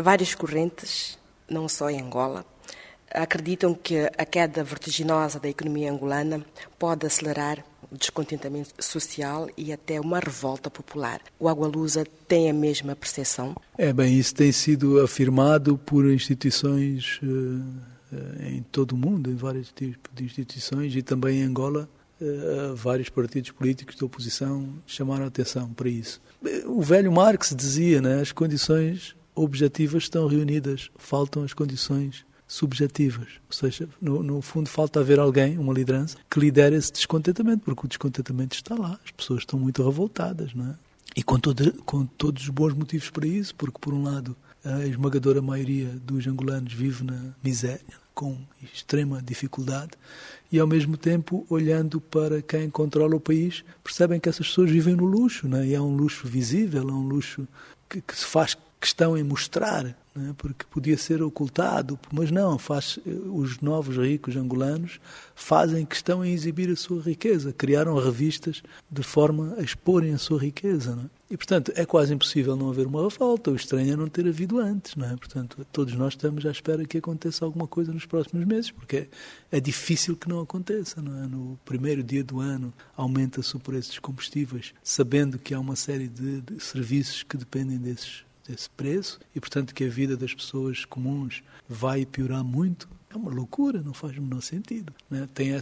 Várias correntes, não só em Angola, acreditam que a queda vertiginosa da economia angolana pode acelerar o descontentamento social e até uma revolta popular. O Agualusa tem a mesma percepção? Isso tem sido afirmado por instituições em todo o mundo, em vários tipos de instituições, e também em Angola, vários partidos políticos de oposição chamaram a atenção para isso. O velho Marx dizia, né, as condições objetivas estão reunidas, faltam as condições subjetivas, ou seja, no fundo falta haver alguém, uma liderança, que lidere esse descontentamento, porque o descontentamento está lá, as pessoas estão muito revoltadas, não é? E com todos os bons motivos para isso, porque por um lado a esmagadora maioria dos angolanos vive na miséria, com extrema dificuldade, e ao mesmo tempo, olhando para quem controla o país, percebem que essas pessoas vivem no luxo, não é? E é um luxo visível, é um luxo que se faz questão em mostrar, né? Porque podia ser ocultado, mas não, os novos ricos angolanos fazem questão em exibir a sua riqueza, criaram revistas de forma a exporem a sua riqueza, não é? E, portanto, é quase impossível não haver uma revolta, o estranho é não ter havido antes, não é? Portanto, todos nós estamos à espera que aconteça alguma coisa nos próximos meses, porque é difícil que não aconteça, não é? No primeiro dia do ano aumenta-se o preço dos combustíveis, sabendo que há uma série de serviços que dependem desse preço e, portanto, que a vida das pessoas comuns vai piorar muito. É uma loucura, não faz o menor sentido, né? Tem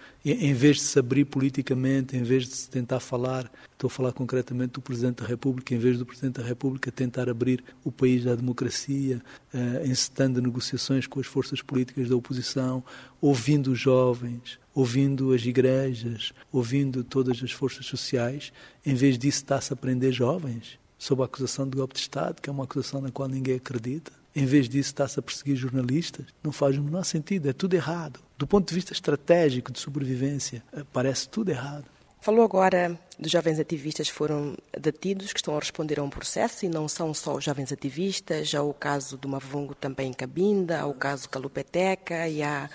em vez de se abrir politicamente, em vez de se tentar falar, estou a falar concretamente do Presidente da República, em vez do Presidente da República tentar abrir o país à democracia, encetando negociações com as forças políticas da oposição, ouvindo os jovens, ouvindo as igrejas, ouvindo todas as forças sociais, em vez disso está-se a prender jovens sob a acusação de golpe de Estado, que é uma acusação na qual ninguém acredita. Em vez disso, está-se a perseguir jornalistas. Não faz o menor sentido, é tudo errado. Do ponto de vista estratégico, de sobrevivência, parece tudo errado. Falou agora dos jovens ativistas que foram detidos, que estão a responder a um processo, e não são só os jovens ativistas, há o caso do Mavungo também em Cabinda, há o caso Calupeteca, e há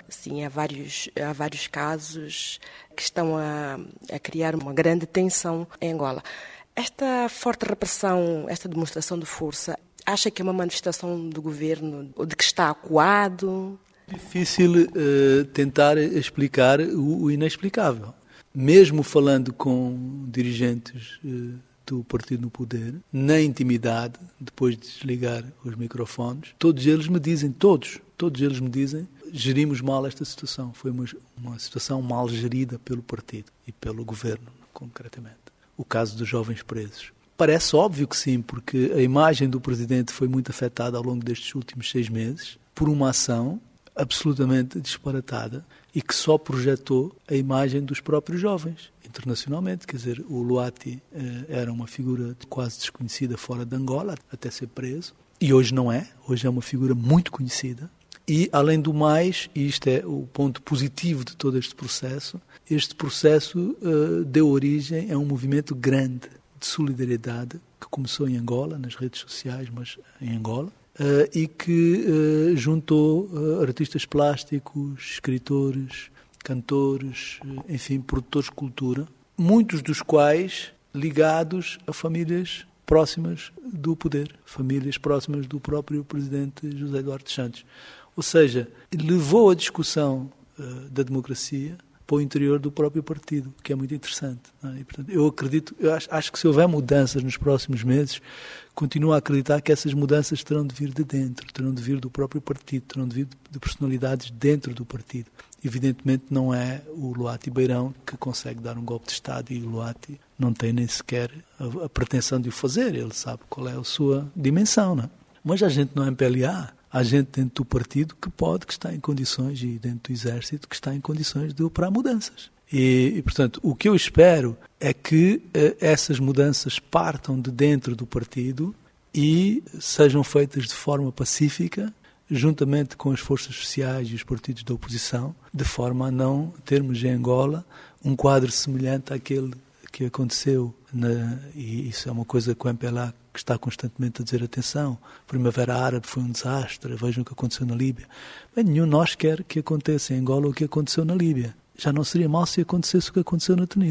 vários casos que estão a criar uma grande tensão em Angola. Esta forte repressão, esta demonstração de força, acha que é uma manifestação do governo de que está acuado? Difícil tentar explicar o inexplicável. Mesmo falando com dirigentes do partido no poder, na intimidade, depois de desligar os microfones, todos eles me dizem, gerimos mal esta situação. Foi uma situação mal gerida pelo partido e pelo governo, concretamente. O caso dos jovens presos. Parece óbvio que sim, porque a imagem do Presidente foi muito afetada ao longo destes últimos 6 meses por uma ação absolutamente disparatada e que só projetou a imagem dos próprios jovens, internacionalmente. Quer dizer, o Luati era uma figura quase desconhecida fora de Angola, até ser preso, e hoje não é. Hoje é uma figura muito conhecida. E, além do mais, e isto é o ponto positivo de todo este processo deu origem a um movimento grande de solidariedade que começou em Angola, nas redes sociais, mas em Angola, e que juntou artistas plásticos, escritores, cantores, enfim, produtores de cultura, muitos dos quais ligados a famílias próximas do poder, famílias próximas do próprio Presidente José Eduardo dos Santos. Ou seja, levou a discussão da democracia para o interior do próprio partido, que é muito interessante, não é? E, portanto, acho que se houver mudanças nos próximos meses, continuo a acreditar que essas mudanças terão de vir de dentro, terão de vir do próprio partido, terão de vir de personalidades dentro do partido. Evidentemente não é o Luati Beirão que consegue dar um golpe de Estado, e o Luati não tem nem sequer a pretensão de o fazer, ele sabe qual é a sua dimensão, não é? Mas a gente no MPLA, há gente dentro do partido que está em condições, e dentro do Exército, que está em condições de operar mudanças. E, portanto, o que eu espero é que essas mudanças partam de dentro do partido e sejam feitas de forma pacífica, juntamente com as forças sociais e os partidos da oposição, de forma a não termos em Angola um quadro semelhante àquele que aconteceu, e isso é uma coisa que o MPLA que está constantemente a dizer, atenção, a Primavera Árabe foi um desastre, vejam o que aconteceu na Líbia. Bem, nenhum de nós quer que aconteça em Angola o que aconteceu na Líbia. Já não seria mal se acontecesse o que aconteceu na Tunísia.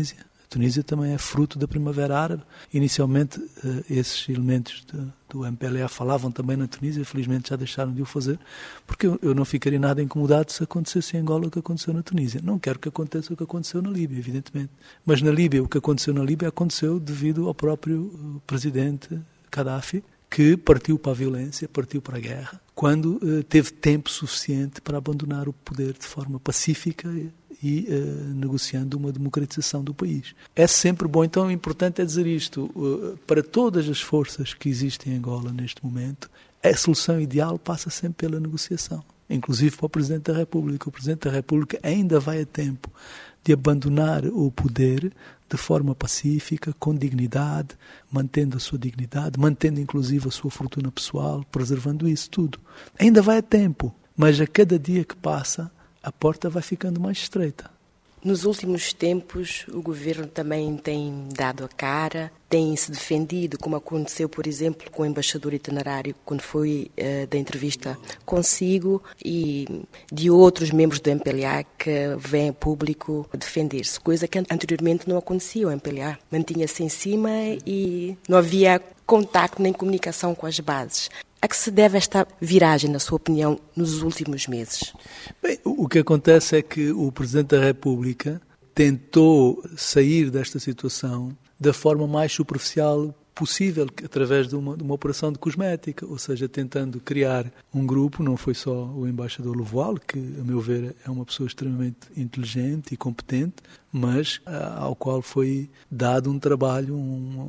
A Tunísia também é fruto da Primavera Árabe. Inicialmente, esses elementos do MPLA falavam também na Tunísia, felizmente já deixaram de o fazer, porque eu não ficaria nada incomodado se acontecesse em Angola o que aconteceu na Tunísia. Não quero que aconteça o que aconteceu na Líbia, evidentemente. Mas na Líbia, o que aconteceu na Líbia aconteceu devido ao próprio presidente Gaddafi, que partiu para a violência, partiu para a guerra, quando teve tempo suficiente para abandonar o poder de forma pacífica e negociando uma democratização do país. É sempre bom, então, importante é dizer isto, para todas as forças que existem em Angola neste momento, a solução ideal passa sempre pela negociação, inclusive para o Presidente da República. O Presidente da República ainda vai a tempo de abandonar o poder de forma pacífica, com dignidade, mantendo a sua dignidade, mantendo inclusive a sua fortuna pessoal, preservando isso tudo. Ainda vai a tempo, mas a cada dia que passa, a porta vai ficando mais estreita. Nos últimos tempos, o governo também tem dado a cara, tem se defendido, como aconteceu, por exemplo, com o embaixador itinerário, quando foi da entrevista consigo, e de outros membros do MPLA que vêm a público defender-se, coisa que anteriormente não acontecia. O MPLA mantinha-se em cima e não havia contacto nem comunicação com as bases. A que se deve esta viragem, na sua opinião, nos últimos meses? Bem, o que acontece é que o Presidente da República tentou sair desta situação da forma mais superficial possível, através de uma operação de cosmética, ou seja, tentando criar um grupo. Não foi só o embaixador Lovoal, que, a meu ver, é uma pessoa extremamente inteligente e competente, mas ao qual foi dado um trabalho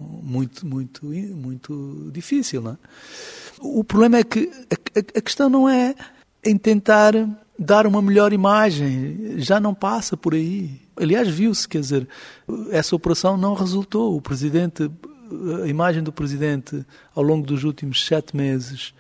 muito difícil, não é? O problema é que a questão não é em tentar dar uma melhor imagem, já não passa por aí. Aliás, viu-se, quer dizer, essa operação não resultou. O Presidente, a imagem do Presidente ao longo dos últimos 7 meses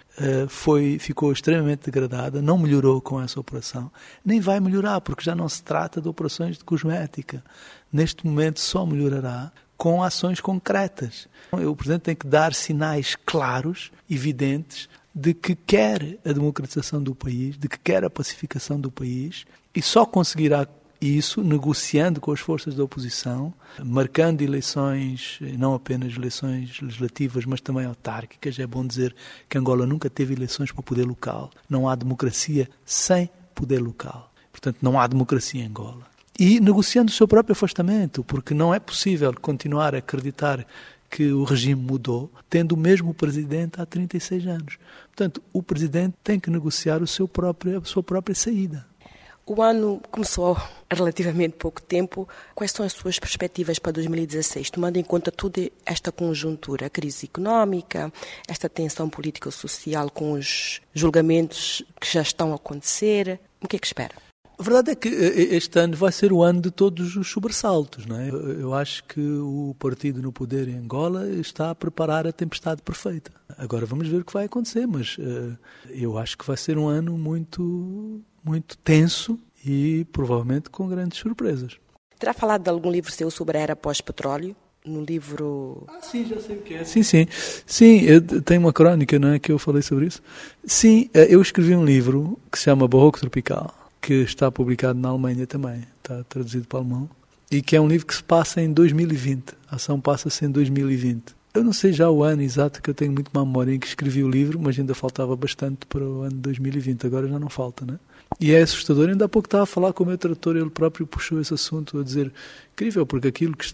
ficou extremamente degradada, não melhorou com essa operação, nem vai melhorar, porque já não se trata de operações de cosmética. Neste momento só melhorará com ações concretas. O Presidente tem que dar sinais claros, evidentes, de que quer a democratização do país, de que quer a pacificação do país, e só conseguirá isso negociando com as forças da oposição, marcando eleições, não apenas eleições legislativas, mas também autárquicas. É bom dizer que Angola nunca teve eleições para o poder local. Não há democracia sem poder local. Portanto, não há democracia em Angola. E negociando o seu próprio afastamento, porque não é possível continuar a acreditar que o regime mudou, tendo o mesmo presidente há 36 anos. Portanto, o presidente tem que negociar a sua própria saída. O ano começou há relativamente pouco tempo. Quais são as suas perspectivas para 2016, tomando em conta toda esta conjuntura, a crise económica, esta tensão político-social com os julgamentos que já estão a acontecer? O que é que espera? A verdade é que este ano vai ser o ano de todos os sobressaltos, não é? Eu acho que o partido no poder em Angola está a preparar a tempestade perfeita. Agora vamos ver o que vai acontecer, mas eu acho que vai ser um ano muito tenso e provavelmente com grandes surpresas. Terá falado de algum livro seu sobre a era pós-petróleo? No livro... Sim, já sei o que é. Sim, eu tenho uma crónica, não é, que eu falei sobre isso. Sim, eu escrevi um livro que se chama Barroco Tropical, que está publicado na Alemanha também, está traduzido para o alemão, e que é um livro que se passa em 2020. A ação passa-se em 2020. Eu não sei já o ano exato, que eu tenho muito má memória em que escrevi o livro, mas ainda faltava bastante para o ano de 2020, agora já não falta, né? E é assustador. Ainda há pouco estava a falar com o meu tradutor, ele próprio puxou esse assunto, a dizer, incrível, porque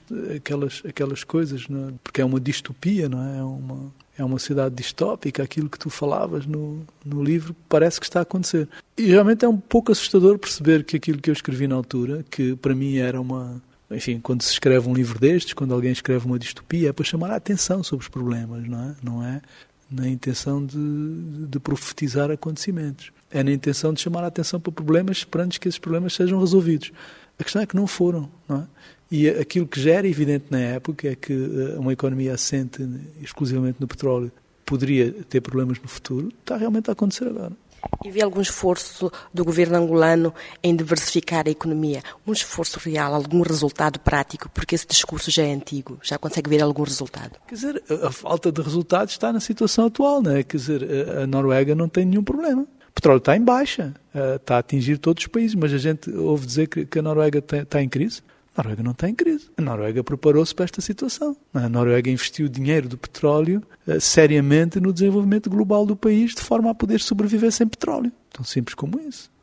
aquelas coisas, não é? Porque é uma distopia, não é? É uma sociedade distópica, aquilo que tu falavas no livro parece que está a acontecer. E realmente é um pouco assustador perceber que aquilo que eu escrevi na altura, que para mim era uma... Enfim, quando se escreve um livro destes, quando alguém escreve uma distopia, é para chamar a atenção sobre os problemas, não é? Não é na intenção de profetizar acontecimentos. É na intenção de chamar a atenção para problemas, esperando que esses problemas sejam resolvidos. A questão é que não foram, não é? E aquilo que já era evidente na época é que uma economia assente exclusivamente no petróleo poderia ter problemas no futuro, está realmente a acontecer agora. E vê algum esforço do governo angolano em diversificar a economia? Um esforço real, algum resultado prático? Porque esse discurso já é antigo, já consegue ver algum resultado? Quer dizer, a falta de resultados está na situação atual, não é? Quer dizer, a Noruega não tem nenhum problema. O petróleo está em baixa, está a atingir todos os países, mas a gente ouve dizer que a Noruega está em crise. A Noruega não está em crise. A Noruega preparou-se para esta situação. A Noruega investiu dinheiro do petróleo seriamente no desenvolvimento global do país, de forma a poder sobreviver sem petróleo. Tão simples como isso.